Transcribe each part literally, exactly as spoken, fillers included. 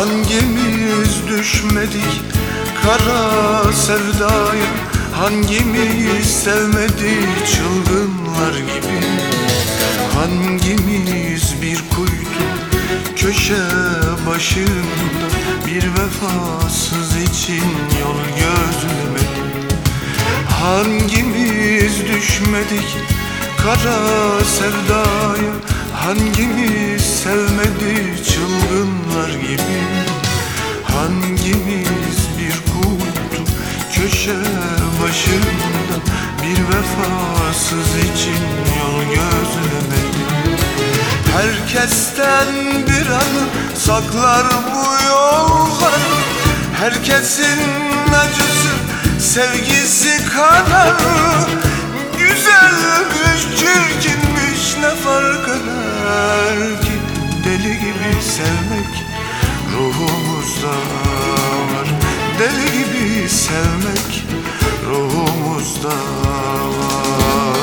Hangimiz düşmedik kara sevdaya? Hangimiz sevmedik çılgınlar gibi? Hangimiz bir kuytu köşe başında bir vefasız için yol gözlemedik? Hangimiz düşmedik kara sevdaya? Hangimiz sevmedi çılgınlar gibi? Hangimiz bir kuytu köşe başında bir vefasız için yol gözlemedi? Herkesten bir anı saklar bu yollar. Herkesin acısı sevgisi kadar. Güzelmiş çirkinmiş ne fark eder ki? Deli gibi sevmek ruhumuzda var. Deli gibi sevmek ruhumuzda var.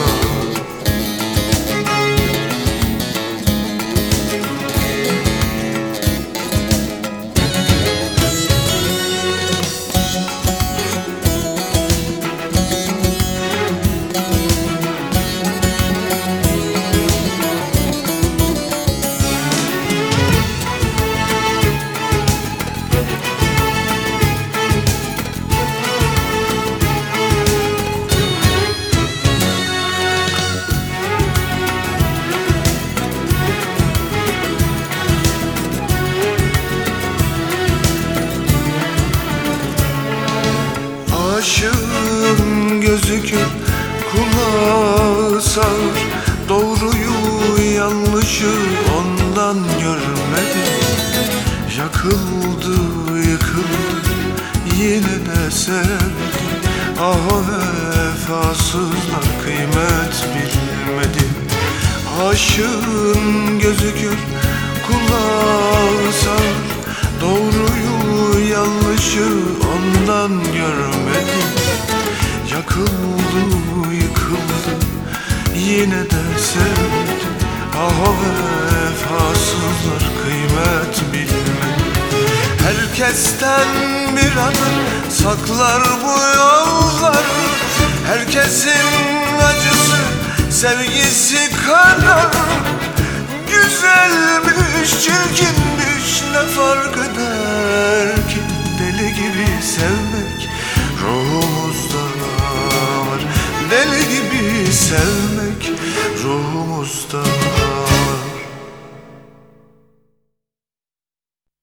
Aşığın gözü kör, kulağı sağır. Doğruyu yanlışı ondan görmedi. Yakıldı yıkıldı yine de sevdi. Ah o vefasızlar kıymet bilmedi. Aşığın gözü kör, kulağı sağır. Doğruyu yanlışı ondan görmedi. Yakıldı yıkıldı yine de sevdi. Ah o vefasızlar kıymet bilmedi. Herkesten bir anı saklar bu yollar. Herkesin acısı sevgisi kadar. Güzelmiş çirkinmiş ne fark eder ki? Deli gibi sevmek ruhumuzda var. Deli gibi sevmek ruhumuzda var.